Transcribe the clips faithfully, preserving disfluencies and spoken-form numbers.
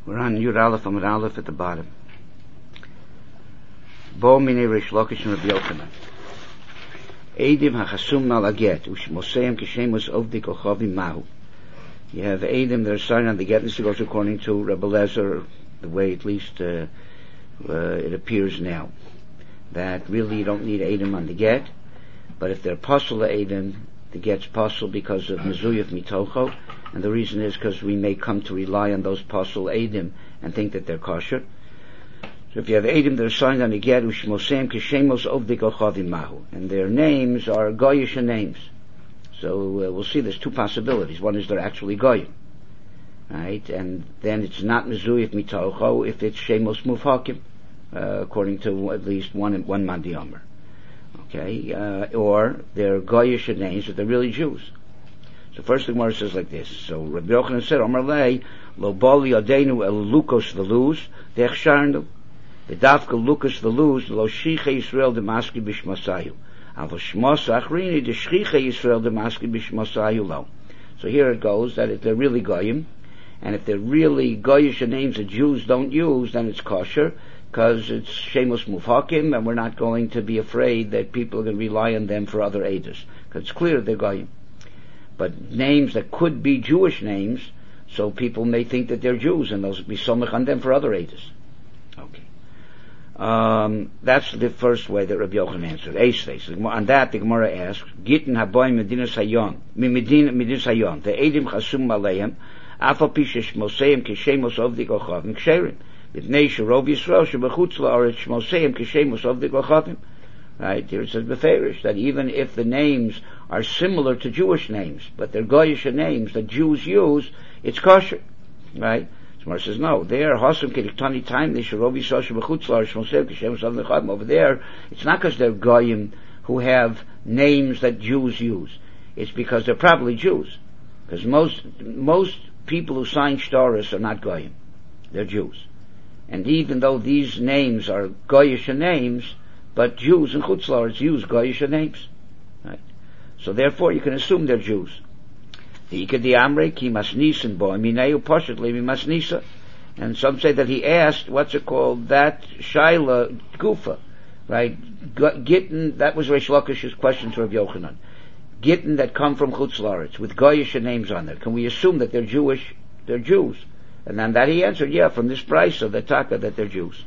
We're on Yud Aleph Amud Aleph at the bottom. Bo minei Reish Lakish and Rabbi Yochanan. Eidim hachasum al aget u'shmoseim k'shemos ovdi kochavim mahu. You have Eidim that are signed on the get. This goes according to Rabbi Lezer, the way at least uh, uh, it appears now. That really you don't need Eidim on the get, but if they're pasul Eidim, the get's pasul because of mezuyah mitocho, and the reason is because we may come to rely on those pasul Eidim and think that they're kosher. So if you have Eidim that are signed on the get, u'shmoseim k'shemos ovdi kochavim mahu, and their names are goyish names. So uh, we'll see there's two possibilities. One is they're actually goyim, right? And then it's not mezuyah mitocho if it's shemos mufhakim, uh, according to at least one one Madi Omer. Okay, uh, or they're goyish names, but they're really Jews. So first the Gemara says like this. So Rabbi Yochanan said, Omer lei lo bali adenu el lukos veluz dechsharnu v'davka lukos veluz lo shiche Yisrael demaski b'shmasayu aval shmos achrini de shiche Yisrael demaski b'shmasayu lo. So here it goes that if they're really goyim, and if they're really goyish names that Jews don't use, then it's kosher, because it's shemos mufhakim, and we're not going to be afraid that people are going to rely on them for other edus, because it's clear they're goyim. But names that could be Jewish names, so people may think that they're Jews, and they'll be somech on them for other edus. Okay. Um, that's the first way that Rabbi Yochanan answered. Eisves. On that, the Gemara asks, Gittin haboy medina sayon, medina medina sayon, the edim chasum maleihem, afal pishesh moseim kishemos of the kochavim ksherim. B'nei sherov Yisrael shebechutz la'aretz shmoseim kishemos of the kochavim. Right, here it says beferish, that even if the names are similar to Jewish names, but they're goyish names that Jews use, it's kosher. Right? Gemara says no. There, Hasam Kediktani time, they Sherov Yisrael shebechutz la'aretz shmoseim kishemos of the kochavim. Over there, it's not because they're goyim who have names that Jews use. It's because they're probably Jews. Because most most people who sign shtaris are not goyim; they're Jews. And even though these names are goyish names, but Jews in Chutz La'aretz use goyish names, right? So therefore, you can assume they're Jews. The Ikadi Amre ki masnisin bo mineu poshet levi masnisa, and some say that he asked, what's it called, that shaila gufa, right? Gittin, that was Reish Lakish's question to Rabbi Yochanan. Gittin that come from Chutz La'aretz with goyish names on there. Can we assume that they're Jewish? They're Jews. And then that he answered, yeah, from this price of the taka that they're Jews.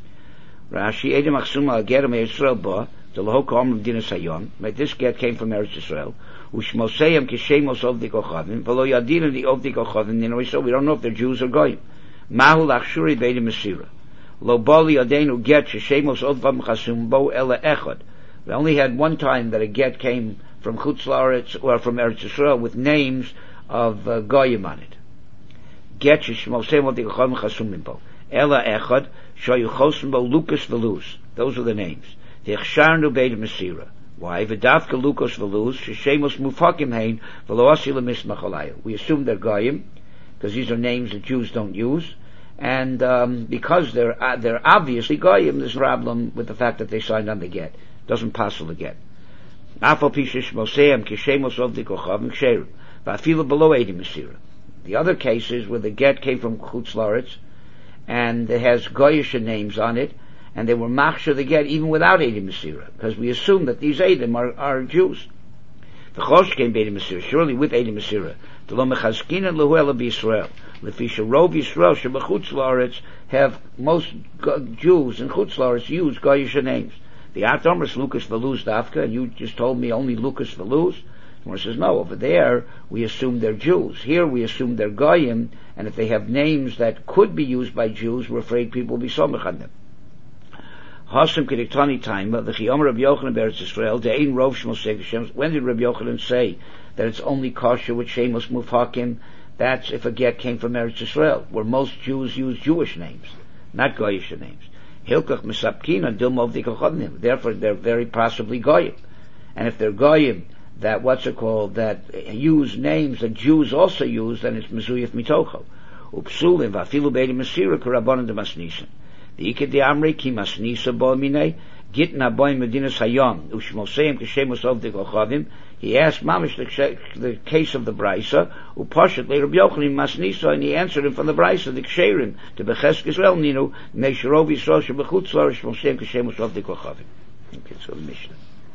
Rashi edim achsuma agerim Yisrael ba the lohokam medina sayon. This get came from Eretz Yisrael. Ushmoseim kishemos of the kochavim v'lo yadin the of the kochavim. You know, so we don't know if they're Jews or goyim. Mahu lachshuri beidim mesira. Lo bali adenu get sheshemos of vam chasum bo ela echad. We only had one time that a get came from Chutz La'aretz or from Eretz Yisrael with names of uh, goyim on it. Get sheshmoseim of the kochavim chasumim bo ela echad shoyu chosim bo lukas veluz. Those are the names. The echsharnu beidim mesira. Why? V'davka lukas veluz sheshemos mufakim hein v'lo asi lemismach alayu. We assume they're goyim because these are names that Jews don't use, and um, because they're uh, they're obviously goyim, there's a problem with the fact that they signed on the get. Doesn't pass the get. Afal pishesh moseim kishemos of the kochavim ksherim v'afilu below eidim mesira. The other cases where the get came from Chutz La'aretz and it has goyish names on it, and they were machshir the get even without eidim mesira, because we assume that these eidim are, are Jews. The chosh came beidim mesira, surely with eidim mesira. The lo mechazkinan lehuela b'Yisrael. Lefisha rov Yisrael shebechutz La'aretz have most Jews in Chutz La'aretz use goyish names. The Atomers Lukas veluz dafka, and you just told me only Lukas veluz. Someone says no. Over there we assume they're Jews. Here we assume they're goyim, and if they have names that could be used by Jews, we're afraid people will be somech on them. Hasam kediktani time, the Chiyom Rabbi Yochanan Beretz Yisrael, the ein rov shmosei k'shemos. When did Rabbi Yochanan say that it's only kosher with shemos mufhakim? That's if a get came from Eretz Yisrael, where most Jews use Jewish names, not goyish names. Hilkach misapkina dilmov dikochavim. Therefore, they're very possibly goyim, and if they're goyim, that what's it called, that use names that Jews also use, then it's mezuyif mitocho. Upsulim v'afilu beidim mesira k'rabbanan de masnisin. The ikad de amri ki masnisa bo minei Gitna boy Medinas Hayom, Ushmoseim Keshemos Ovdik Ochavim. He asked Mamish the, the case of the Brisa, Upashat Le Rabbi Yochanan Masnisa, and he answered him from the Brisa, the Ksherim, to Bechesk Israel Ninu, Neisharov Yisrael Shebechutz Ushmoseim Keshemos Ovdik Ochavim. Okay, so the Mishnah.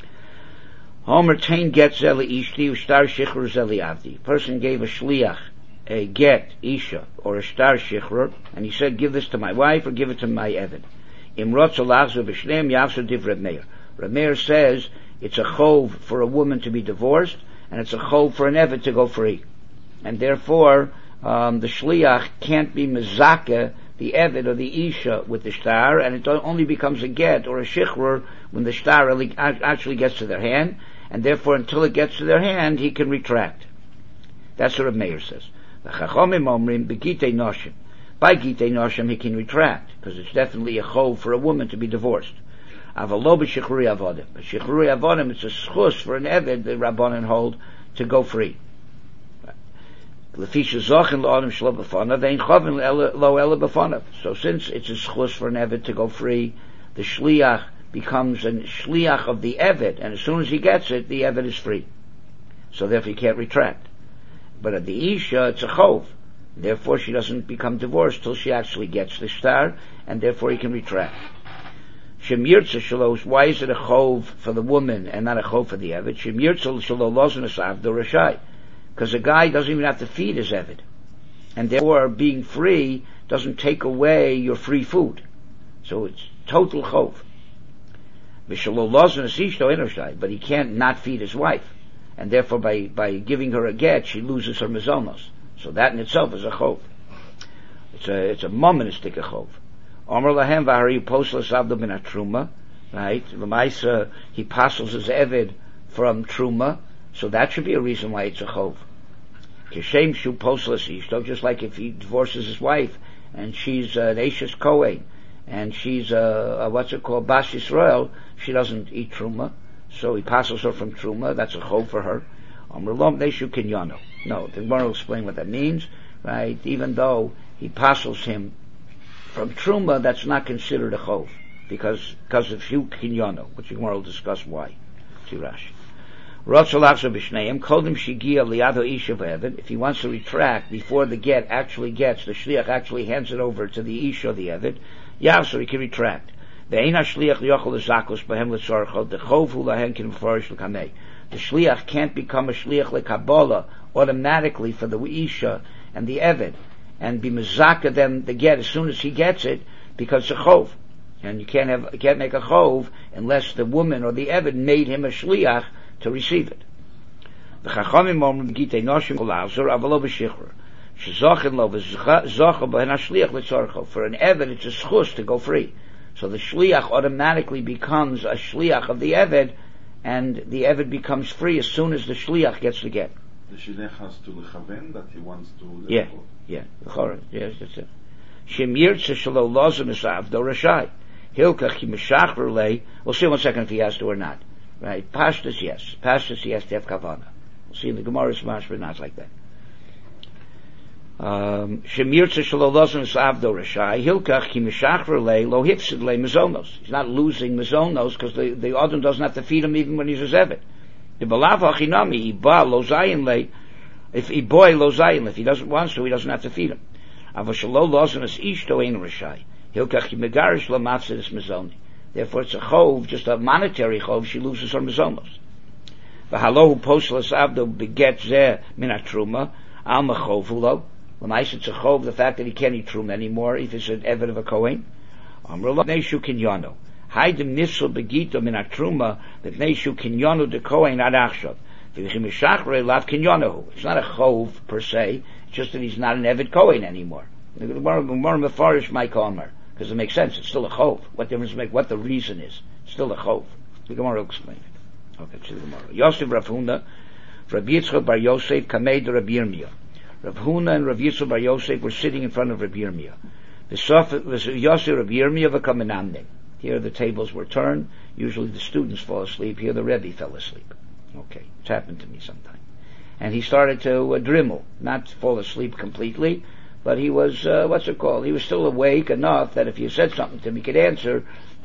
Homer Tain get Zeli Ishti, Ushtar Shichrur Zeli Avdi. Person gave a shliach, a get, Isha, or a star shichrur, and he said, give this to my wife or give it to my Eved. Imrotz alachzu b'shneim yavsu div Reb Meir. Reb Meir says it's a chov for a woman to be divorced, and it's a chov for an Eved to go free. And therefore, um, the shliach can't be mezakeh, the Eved or the Isha with the star, and it only becomes a get or a shichrur when the star actually gets to their hand, and therefore until it gets to their hand, he can retract. That's what Reb Meir says. The Chachomim omrim begitei noshim. By Gitei Noshim he can retract, because it's definitely a chov for a woman to be divorced. Avalo b'shichrui avodim. But shichrui avodim, it's a schus for an Eved, the Rabbanan hold, to go free. L'fisha zochin l'odem shlo b'fonav, ve'in chovin lo ela b'fonav. So since it's a schus for an Eved to go free, the shliach becomes a shliach of the Eved, and as soon as he gets it, the Eved is free. So therefore he can't retract. But at the Isha, it's a chov. Therefore she doesn't become divorced till she actually gets the star, and therefore he can retract. Shemirtza shalos, why is it a chov for the woman and not a chov for the Eved? Shemirtza shalo lozon esav do rashai. Because a guy doesn't even have to feed his Eved. And therefore being free doesn't take away your free food. So it's total chov. V'shalo lozon esishto enoshai, but he can't not feed his wife. And therefore by, by giving her a get, she loses her mezonos. So that in itself is a chov. It's a, it's a momentous chov. Omer lahem v'hari poslas avdo min truma, right? L'maisa, he passes his Eved from truma, so that should be a reason why it's a chov. Kishem shu poslas ishto, just like if he divorces his wife, and she's an Eishes Kohen, and she's a, a what's it called, Bas Yisrael, she doesn't eat truma, so he passes her from truma, that's a chov for her. Omer lom neshu kinyano. No, the Gemara will explain what that means, right? Even though he passes him from truma, that's not considered a chov, because because of shu kinyono, which the Gemara will discuss why. See Rashi. Rotzalachza b'shneim kodim shigia liado isha v'eved. If he wants to retract before the get actually gets, the shliach actually hands it over to the isha or the eved, yeah, so he can retract. Ve'ein hashliach yochel l'zakos b'hem l'tzorcho the chov hu lahen kin meforish l'kamei. The shliach can't become a shliach lekabbalah automatically for the isha and the eved, and be mezaka them the get as soon as he gets it, because it's a chov, and you can't have you can't make a chov unless the woman or the eved made him a shliach to receive it. The chachamim omrim gitei noshim kolazor avalo b'shichrur shezochin lo v'zocha b'hen hashliach l'tzorcho. For an eved, it's a schus to go free, so the shliach automatically becomes a shliach of the eved, and the Eved becomes free as soon as the Shliach gets the get. The Shliach has to lechaven that he wants to... Yeah, yeah, yes, that's it. Shemirtza shalo lozim esav do rashai. Hilkach hi meshachar lei. We'll see in one second if he has to or not. Right? Pashtus, yes. Pashtus, he has to have kavana. We'll see in the Gemara's mashma, not like that. Shemirtza shalo lozim esav do rashai. Hilkach hi meshachar lei lo hipsid lei mezonos. He's not losing mezonos because the, the Adam doesn't have to feed him even when he's a zevet. The balav achinami, iba lo zayin lei. If he boy lo zayin, if he doesn't want to, he doesn't have to feed him. Avashalo lozim es ishto ein rashai. Hilkach hi megarish lo matzid es mezoni. Therefore it's a chov, just a monetary chov, she loses her mezonos. V'halohu poslas avdo beget zeh min hatruma, al mechovulo. L'mais it's a chov, the fact that he can't eat truma anymore, if it's an eved of a kohen. Amrullah neishu kinyano. Haidem nifsul begito min hatruma, that neishu kinyano de kohen ad achshav. V'chim yishachrei lav kinyanohu. It's not a chov per se, it's just that he's not an eved kohen anymore. The Gemara mefarish my kalmer, because it makes sense, it's still a chov. What difference does it make? What the reason is? It's still a chov. The Gemara will explain it. Okay, to the Gemara. Yosef Rav Huna, Rav Yitzchak bar Yosef, Kamei de Rav Yirmiyah. Rav Huna and Rav Yitzchak bar Yosef were sitting in front of Rav Yirmiyah. The Yosef Rav Yirmiyah v'kamenamne. Here the tables were turned. Usually the students fall asleep. Here the Rebbe fell asleep. Okay, it's happened to me sometime. And he started to uh, drimmel, not fall asleep completely, but he was, uh, what's it called? He was still awake enough that if you said something to him, he could answer,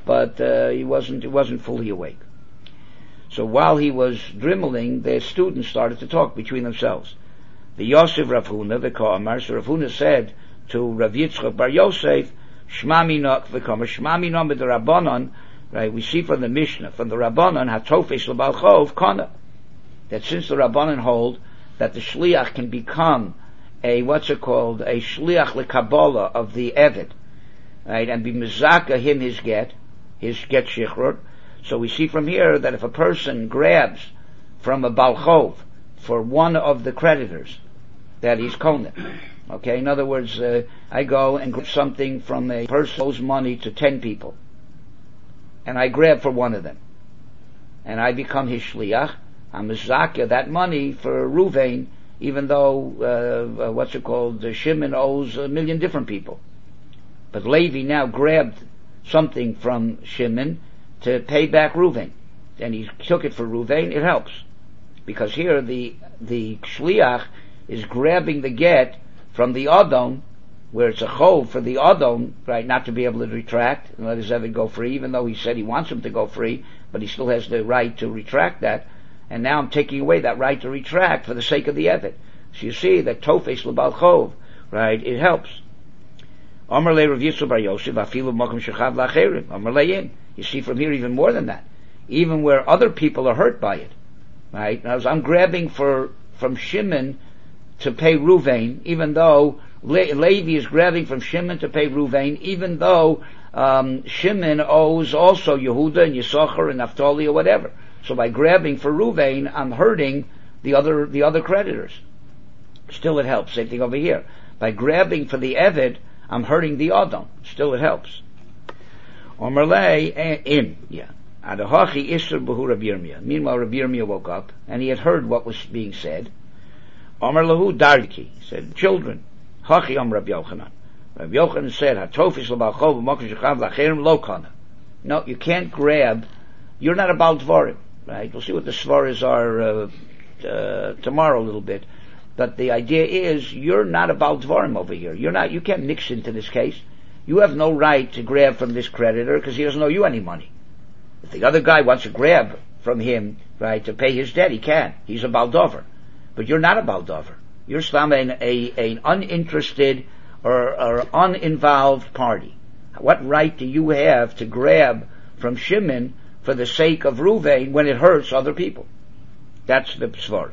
but uh, he wasn't he wasn't fully awake. So while he was dreaming, the students started to talk between themselves. The Yosef Rav Huna, the Ka'amar, so Rav Huna said to Rav Yitzchak Bar Yosef, Shma Mina v'Ka'amar, Shma Mina with the Rabbanon, right, we see from the Mishnah, from the Rabbanon, Hatofes l'Bal Chov, Kana, that since the Rabbanon hold that the Shliach can become a, what's it called, a Shliach l'Kabbalah of the Eved, right, and be Mizaka him his get, his get Shichrut. So we see from here that if a person grabs from a Bal Chov for one of the creditors, that he's Kohen. Okay, in other words, uh, I go and grab something from a person who owes money to ten people, and I grab for one of them, and I become his Shliach. I'm Mizaka that money for Ruvain, even though, uh, uh, what's it called, uh, Shimon owes a million different people. But Levi now grabbed something from Shimon to pay back Ruvain, and he took it for Ruvain. It helps, because here the the Shliach is grabbing the get from the Adon, where it's a chov for the Adon, right, not to be able to retract and let his Eved go free, even though he said he wants him to go free, but he still has the right to retract that. And now I'm taking away that right to retract for the sake of the Eved. So you see that Tofes l'Bal Chov, right, it helps. Amar le Rav Yitzchak Bar Yosef, afilu makom shechav la'acherim. Amar le'im. You see from here even more than that. Even where other people are hurt by it, right? Now, I'm grabbing for from Shimon to pay Ruvain, even though Le- Levi is grabbing from Shimon to pay Ruvain, even though um, Shimon owes also Yehuda and Yisachar and Naphtali or whatever. So by grabbing for Ruvain, I'm hurting the other the other creditors. Still, it helps. Same thing over here. By grabbing for the Eved, I'm hurting the Adon. Still, it helps. Omerlei in yeah. Adahachi Isser Behu Rabbi Yirmiyah. Meanwhile, Rabbi Yirmiyah woke up and he had heard what was being said. Omer lahu Darki said, "Children, Hachi Om Rabbi Yochanan." Rabbi Yochanan said, "Hatofis l'Bal Chov v'Mokim Shechav la'Acherim lo kana." No, you can't grab. You're not a Bal Dvarim, right? We'll see what the Svaras are uh, uh, tomorrow a little bit. But the idea is, you're not a Bal Dvarim over here. You're not. You can't mix into this case. You have no right to grab from this creditor because he doesn't owe you any money. If the other guy wants to grab from him, right, to pay his debt, he can. He's a Bal Dover. But you're not a Bal Dover. You're still an a, an uninterested or, or uninvolved party. What right do you have to grab from Shimon for the sake of Ruvain when it hurts other people? That's the Svara.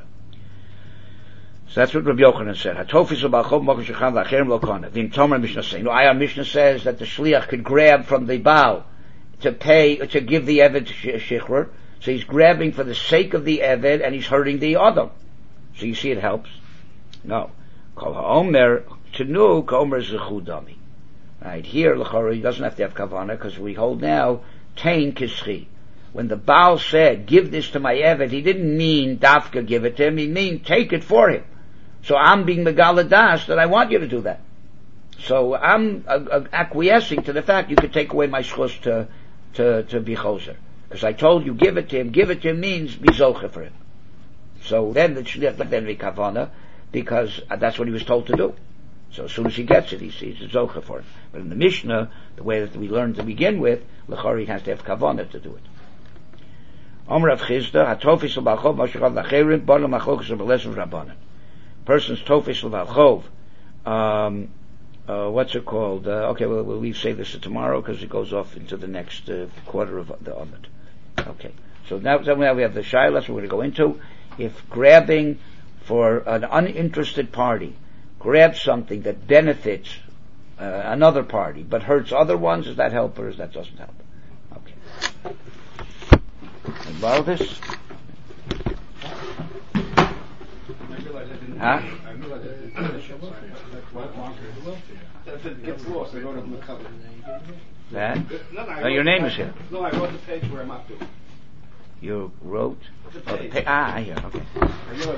So that's what Rabbi Yochanan said. Hatofis l'Bal Chov v'Mokim Shechav la'Acherim lo kana. The Tomer Mishnah saying, no, our Mishnah says that the Shliach could grab from the Baal to pay, to give the Eved Shichrut. So he's grabbing for the sake of the Eved and he's hurting the Adam. So you see it helps? No. Kol ha'omer, tenu ka'omer zechudami. Right, here, l'chora, he doesn't have to have kavanah because we hold now, tain kischi. When the Baal said, give this to my Eved, he didn't mean dafka give it to him, he mean take it for him. So I'm being megaladas that I want you to do that. So I'm uh, uh, acquiescing to the fact you could take away my shchus to, to, to be choser. Because I told you, give it to him. Give it to him means be zoche for him. So then the shliach then be kavana, because that's what he was told to do. So as soon as he gets it, he sees it's zoche for him. But in the Mishnah, the way that we learned to begin with, l'chari has to have kavana to do it. Omer Rav Chizda, hatofis l'Bal Chov v'Mokim la'Acherim b'Olam machlokas v'Lesav Rabbanan. Person's tofis l'Bal Chov, um, uh, what's it called? Uh, okay, we'll, we'll leave save this to tomorrow because it goes off into the next uh, quarter of the Amud. Okay, so now, so now we have the Shilas we're going to go into. If grabbing for an uninterested party, grab something that benefits uh, another party but hurts other ones, does that help or does that doesn't help? Okay. And borrow this? Huh? If it gets lost, I wrote it on the cover. That? No, no, Oh, your name is here. No, I wrote the page where I'm up to. You wrote? The Oh, the page. pa- ah, here, okay. I wrote